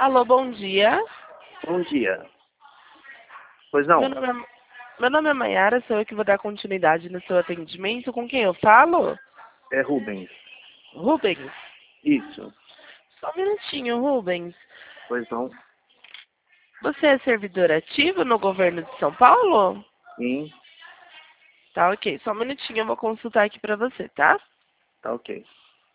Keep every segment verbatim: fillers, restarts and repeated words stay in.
Alô, bom dia. Bom dia. Pois não? Meu nome é, meu nome é Maiara, sou eu que vou dar continuidade no seu atendimento. Com quem eu falo? É Rubens. Rubens. Isso. Só um minutinho, Rubens. Pois não? Você é servidor ativo no governo de São Paulo? Sim. Tá, ok. Só um minutinho, eu vou consultar aqui pra você, tá? Tá ok.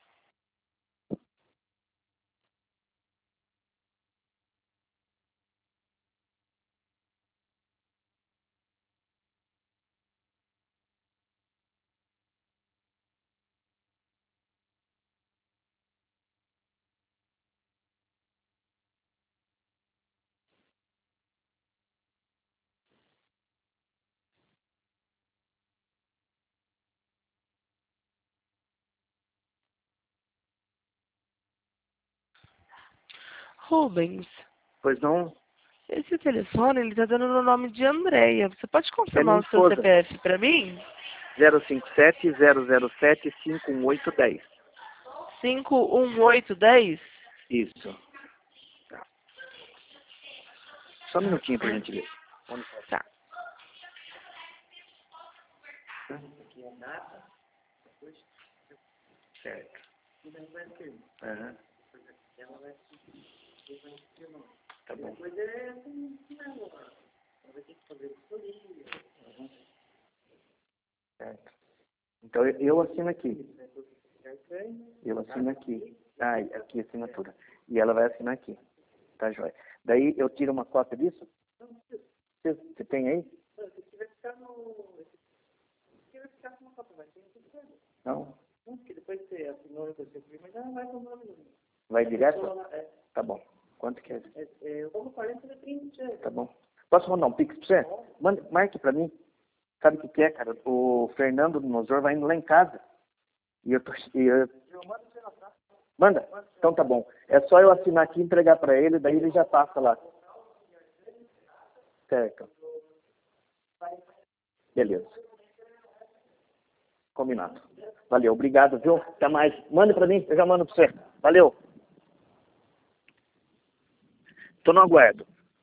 Rubens, Pois não? esse telefone, ele tá dando no nome de Andréia. Você pode É minha confirmar o seu esposa. C P F pra mim? zero cinco sete zero zero sete cinco um oito um zero. cinco um oito um zero? Isso. Tá. Só um minutinho, por gentileza. Tá. Aqui é data. Certo. Aham. Tá bom. Certo. Então eu eu assino aqui. Eu assino aqui. Ah, aqui a assinatura. E ela vai assinar aqui. Tá, joia. Daí eu tiro uma cópia disso? Você, você tem aí? Não? Vai direto? Tá bom. Quanto que é? Tá bom. Posso mandar um pix pra você? Manda, marque pra mim. Sabe o que, que é, cara? O Fernando do Nosor vai indo lá em casa. E eu tô... E eu... Manda? Então tá bom. É só eu assinar aqui e entregar pra ele, daí ele já passa lá. Certo. Beleza. Combinado. Valeu. Obrigado, viu? Até mais. Manda pra mim, eu já mando pra você. Valeu. Tô no aguardo.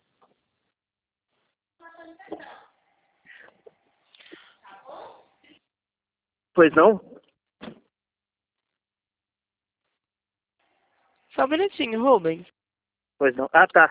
Pois não? Só um minutinho, Rubens. Pois não. Ah, tá.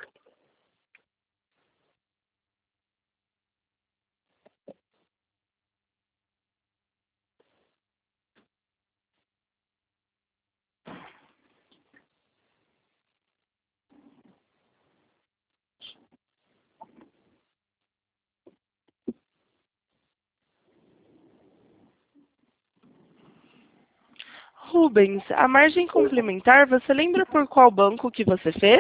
Rubens, a margem complementar, você lembra por qual banco que você fez?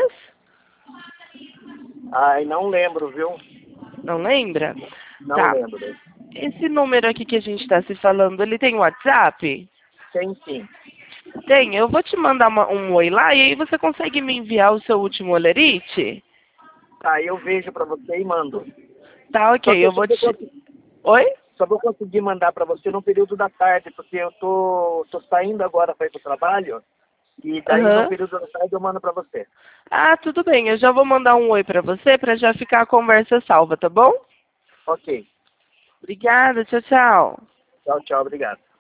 Ai, não lembro, viu? Não lembra? Não Tá. lembro. Esse número aqui que a gente está se falando, ele tem WhatsApp? Tem sim. Tem. Eu vou te mandar uma- um oi lá e aí você consegue me enviar o seu último olerite? Tá, eu vejo pra você e mando. Tá, Só ok. que eu Eu só vou vou, te... conseguir, Oi? só vou conseguir mandar pra você no período da tarde, porque eu tô, tô saindo agora pra ir pro trabalho, e daí no Aham. período da tarde eu mando pra você. Ah, tudo bem. Eu já vou mandar um oi pra você pra já ficar a conversa salva, tá bom? Ok. Obrigada. Tchau, tchau. Tchau, tchau, obrigado.